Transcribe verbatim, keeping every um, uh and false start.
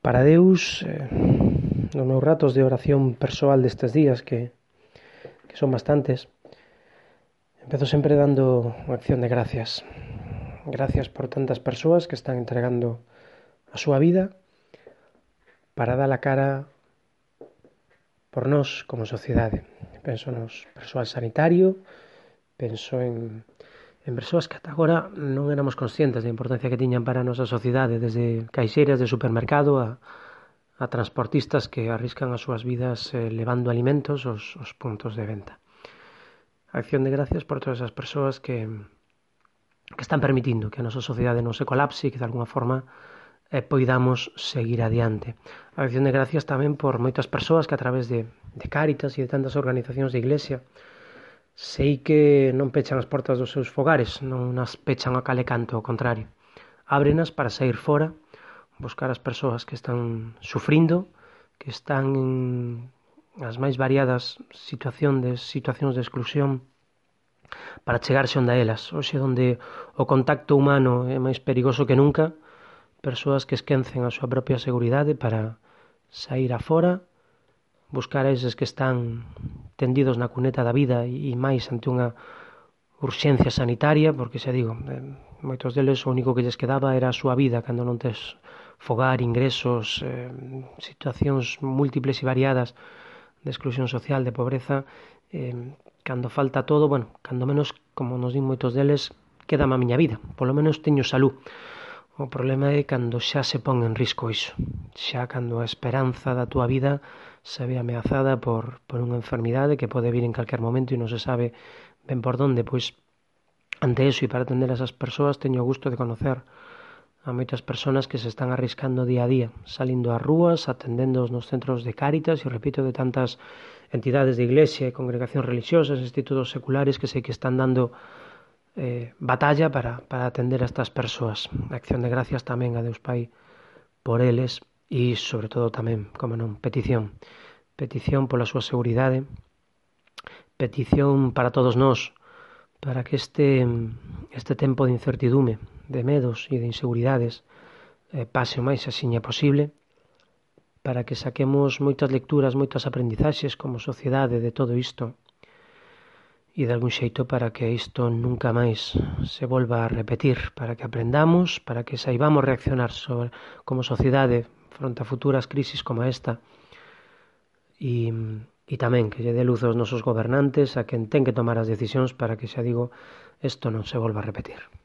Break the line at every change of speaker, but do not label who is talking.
Para Deus, eh, nos meus ratos de oración persoal destes días, que, que son bastantes, empezo sempre dando unha acción de gracias. Gracias por tantas persoas que están entregando a súa vida para dar a cara por nós como sociedade. Penso nos persoal sanitario, penso en, en persoas que ata agora non éramos conscientes da importancia que tiñan para a nosa sociedade, desde caixeiras de supermercado a a transportistas que arriscan as súas vidas eh, levando alimentos aos, aos puntos de venta. Acción de gracias por todas as persoas que, que están permitindo que a nosa sociedade non se colapse e que de alguna forma eh, poidamos seguir adiante. Acción de gracias tamén por moitas persoas que a través de, de Cáritas e de tantas organizacións de iglesia sei que non pechan as portas dos seus fogares, non nas pechan a cale canto, ao contrario. Ábrenas para sair fora, buscar as persoas que están sufrindo, que están en as máis variadas situacións de, situacións de exclusión, para chegarse onde a elas. Hoxe, onde o contacto humano é máis perigoso que nunca, persoas que esquecen a súa propia seguridade para sair afora, buscar a eses que están tendidos na cuneta da vida e máis ante unha urxencia sanitaria, porque xa digo, moitos deles o único que lles quedaba era a súa vida cando non tes fogar, ingresos, eh, situacións múltiples e variadas de exclusión social, de pobreza, eh, cando falta todo, bueno, cando menos, como nos din moitos deles, quedame a miña vida, polo menos teño salud. O problema é cando xa se pon en risco iso, xa cando a esperanza da túa vida se ve ameazada por, por unha enfermidade que pode vir en calquer momento e non se sabe ben por donde. Pois, ante iso e para atender a esas persoas, teño o gusto de conocer a moitas persoas que se están arriscando día a día, salindo ás rúas, atendendo nos centros de Cáritas e, repito, de tantas entidades de iglesia e congregacións religiosas, institutos seculares que sei que están dando eh, batalla para, para atender a estas persoas. Acción de gracias tamén a Deus Pai por eles e, sobre todo, tamén, como non, petición. Petición pola súa seguridade, petición para todos nós, para que este, este tempo de incertidume, de medos e de inseguridades eh, pase o máis axiña posible, para que saquemos moitas lecturas, moitas aprendizaxes como sociedade de todo isto e de algún xeito para que isto nunca máis se volva a repetir, para que aprendamos, para que saibamos reaccionar sobre, como sociedade fronte a futuras crisis como esta e, e tamén que lle dé luz aos nosos gobernantes, a quen ten que tomar as decisións para que, xa digo, isto non se volva a repetir.